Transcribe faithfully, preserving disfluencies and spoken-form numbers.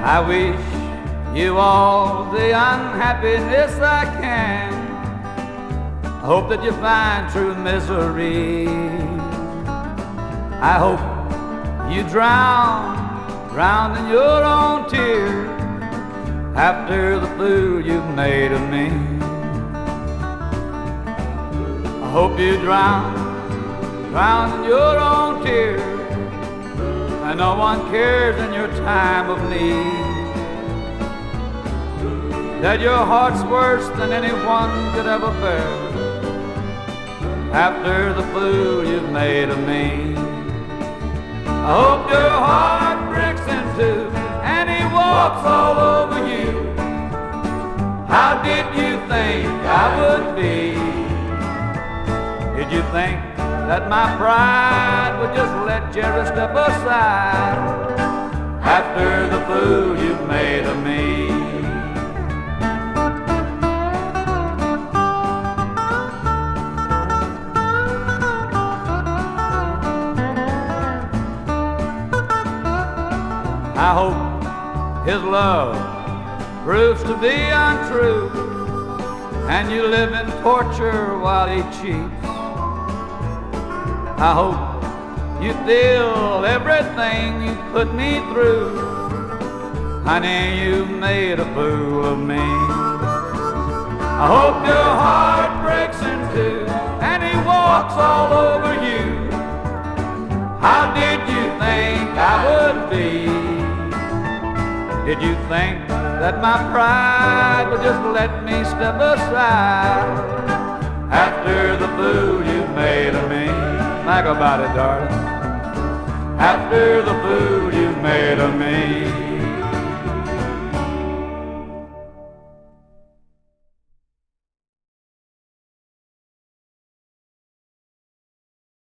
I wish you all the unhappiness I can. I hope that you find true misery. I hope you drown, drown in your own tears after the fool you've made of me. I hope you drown, drown in your own tears, and no one cares in your time of need. That your heart's worse than anyone could ever bear after the fool you've made of me. I hope your heart breaks in two and he walks all over you. How did you think I would be? Did you think that my pride would just let Jerry step aside after the fool you've made of me? I hope his love proves to be untrue and you live in torture while he cheats. I hope you feel everything you put me through. Honey, you made a fool of me. I hope your heart breaks in two and he walks all over you. How did you think I would be? Did you think that my pride would just let me step aside after the fool you've made of me? Think about it, darling. After the fool